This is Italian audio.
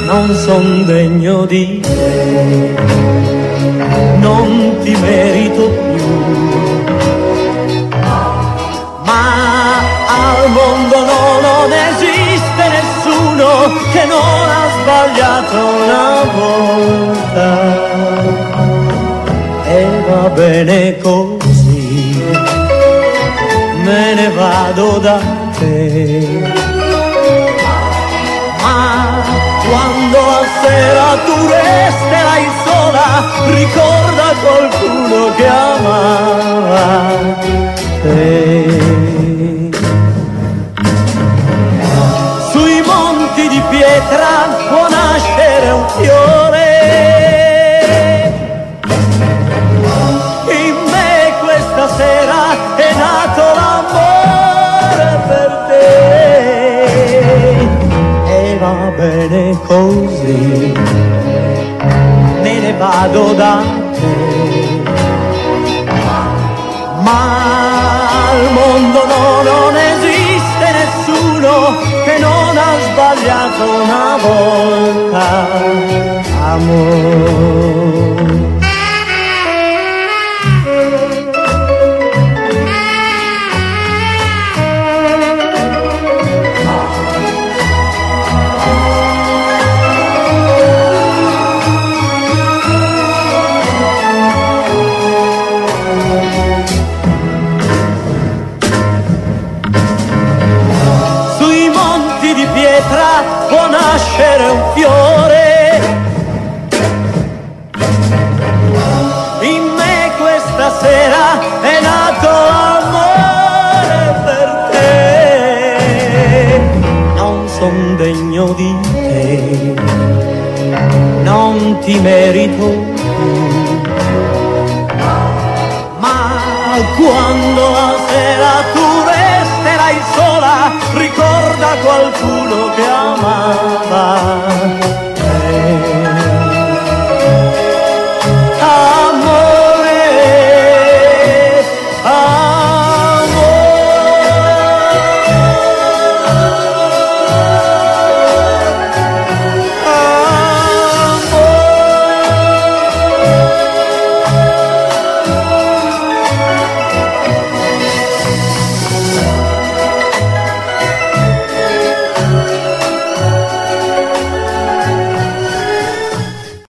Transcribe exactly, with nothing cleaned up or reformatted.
non son degno di te, non ti merito più, ma al mondo no, non esiste nessuno che non ha sbagliato una volta, e va bene così, me ne vado da te. Ma quando a sera tu resterai sola, ricorda qualcuno che amava te. Sui monti di pietra può nascere un fiore, in me questa sera è nato l'amore per te. Va bene così, me ne vado da te, ma al mondo no, non esiste nessuno che non ha sbagliato una volta, amore. Può nascere un fiore, in me questa sera è nato l'amore per te. Non son degno di te, non ti merito più, ma quando la sera tu resterai sola, ricorda qualcuno che amava